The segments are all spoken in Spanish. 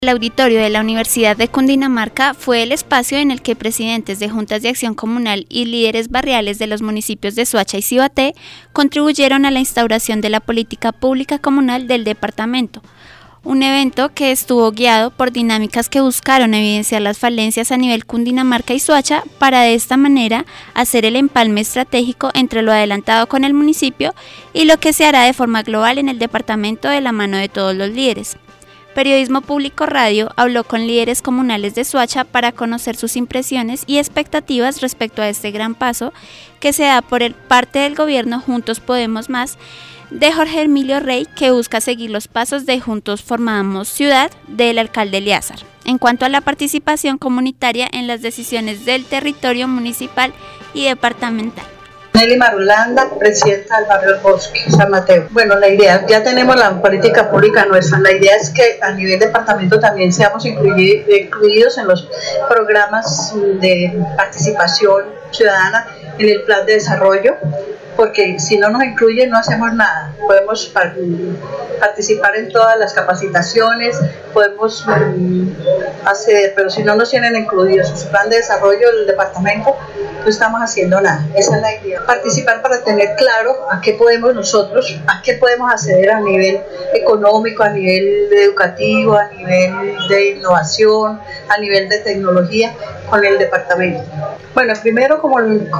El auditorio de la Universidad de Cundinamarca fue el espacio en el que presidentes de juntas de acción comunal y líderes barriales de los municipios de Soacha y Cibaté contribuyeron a la instauración de la política pública comunal del departamento. Un evento que estuvo guiado por dinámicas que buscaron evidenciar las falencias a nivel Cundinamarca y Soacha para de esta manera hacer el empalme estratégico entre lo adelantado con el municipio y lo que se hará de forma global en el departamento de la mano de todos los líderes. Periodismo Público Radio habló con líderes comunales de Soacha para conocer sus impresiones y expectativas respecto a este gran paso que se da por parte del gobierno Juntos Podemos Más de Jorge Emilio Rey, que busca seguir los pasos de Juntos Formamos Ciudad del alcalde Elíazar en cuanto a la participación comunitaria en las decisiones del territorio municipal y departamental. Nelly Marulanda, presidenta del barrio El Bosque, San Mateo. Bueno, la idea, ya tenemos la política pública nuestra, la idea es que a nivel departamento también seamos incluidos en los programas de participación ciudadana en el plan de desarrollo, porque si no nos incluyen no hacemos nada. Podemos participar en todas las capacitaciones, podemos acceder, pero si no nos tienen incluidos en su plan de desarrollo del departamento, no estamos haciendo nada. Esa es la idea. Participar para tener claro a qué podemos nosotros, a qué podemos acceder a nivel económico, a nivel educativo, a nivel de innovación, a nivel de tecnología con el departamento. Bueno, primero como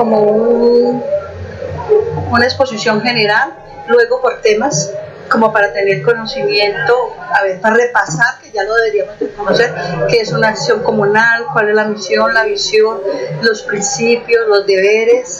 una exposición general, luego por temas, como para tener conocimiento, para repasar, que ya lo deberíamos de conocer, qué es una acción comunal, cuál es la misión, la visión, los principios, los deberes.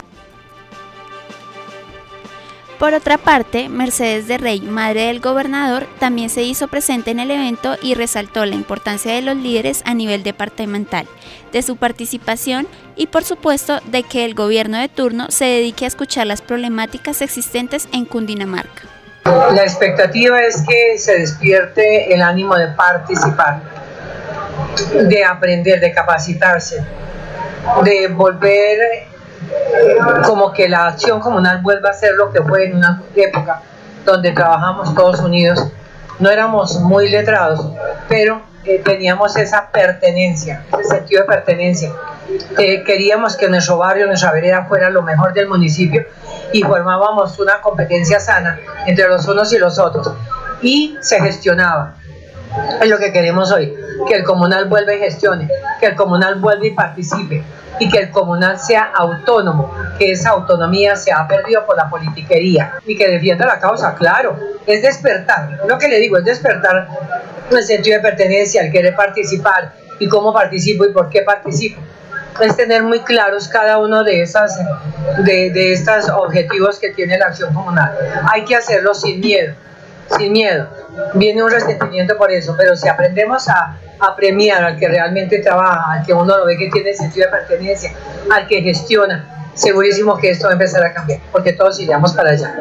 Por otra parte, Mercedes de Rey, madre del gobernador, también se hizo presente en el evento y resaltó la importancia de los líderes a nivel departamental, de su participación y, por supuesto, de que el gobierno de turno se dedique a escuchar las problemáticas existentes en Cundinamarca. La expectativa es que se despierte el ánimo de participar, de aprender, de capacitarse, de volver como que la acción comunal vuelva a ser lo que fue en una época donde trabajamos todos unidos. No éramos muy letrados, pero teníamos esa pertenencia, ese sentido de pertenencia. Queríamos que nuestro barrio, nuestra vereda fuera lo mejor del municipio y formábamos una competencia sana entre los unos y los otros y se gestionaba. Es lo que queremos hoy, que el comunal vuelva y gestione, que el comunal vuelva y participe y que el comunal sea autónomo, que esa autonomía se ha perdido por la politiquería y que defienda la causa, claro, es despertar, lo que le digo es despertar el sentido de pertenencia, el querer participar y cómo participo y por qué participo. Es tener muy claros cada uno de estos objetivos que tiene la acción comunal. Hay que hacerlo sin miedo, sin miedo. Viene un resentimiento por eso, pero si aprendemos a premiar al que realmente trabaja, al que uno lo ve que tiene sentido de pertenencia, al que gestiona, segurísimo que esto va a empezar a cambiar, porque todos iremos para allá.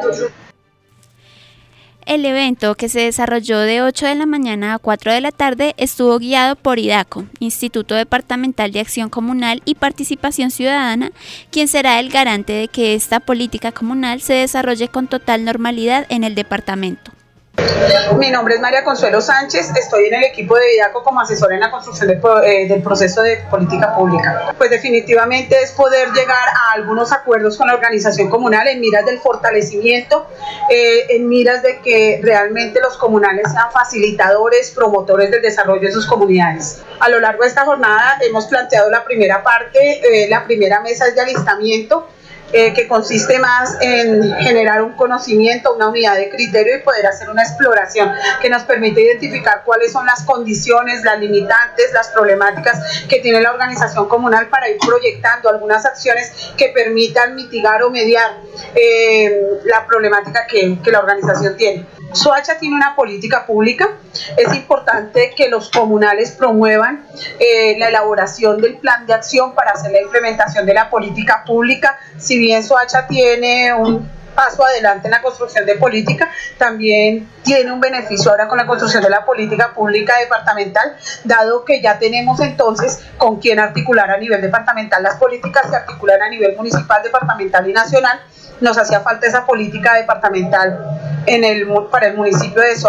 El evento, que se desarrolló de 8 de la mañana a 4 de la tarde, estuvo guiado por IDACO, Instituto Departamental de Acción Comunal y Participación Ciudadana, quien será el garante de que esta política comunal se desarrolle con total normalidad en el departamento. Mi nombre es María Consuelo Sánchez, estoy en el equipo de IDACO como asesora en la construcción del proceso de política pública. Pues definitivamente es poder llegar a algunos acuerdos con la organización comunal en miras del fortalecimiento, en miras de que realmente los comunales sean facilitadores, promotores del desarrollo de sus comunidades. A lo largo de esta jornada hemos planteado la primera parte, la primera mesa es de alistamiento, que consiste más en generar un conocimiento, una unidad de criterio y poder hacer una exploración que nos permite identificar cuáles son las condiciones, las limitantes, las problemáticas que tiene la organización comunal para ir proyectando algunas acciones que permitan mitigar o mediar la problemática que la organización tiene. Soacha tiene una política pública, es importante que los comunales promuevan la elaboración del plan de acción para hacer la implementación de la política pública. Si bien Soacha tiene un paso adelante en la construcción de política, también tiene un beneficio ahora con la construcción de la política pública departamental, dado que ya tenemos entonces con quién articular a nivel departamental. Las políticas se articulan a nivel municipal, departamental y nacional. Nos hacía falta esa política departamental para el municipio de Soacha.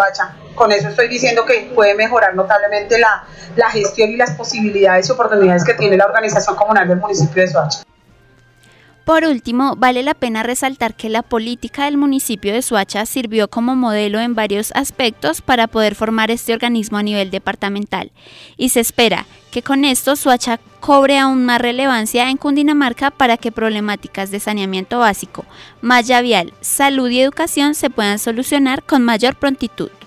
con eso estoy diciendo que puede mejorar notablemente la gestión y las posibilidades y oportunidades que tiene la organización comunal del municipio de Soacha. Por último, vale la pena resaltar que la política del municipio de Soacha sirvió como modelo en varios aspectos para poder formar este organismo a nivel departamental, y se espera que con esto Soacha cobre aún más relevancia en Cundinamarca para que problemáticas de saneamiento básico, malla vial, salud y educación se puedan solucionar con mayor prontitud.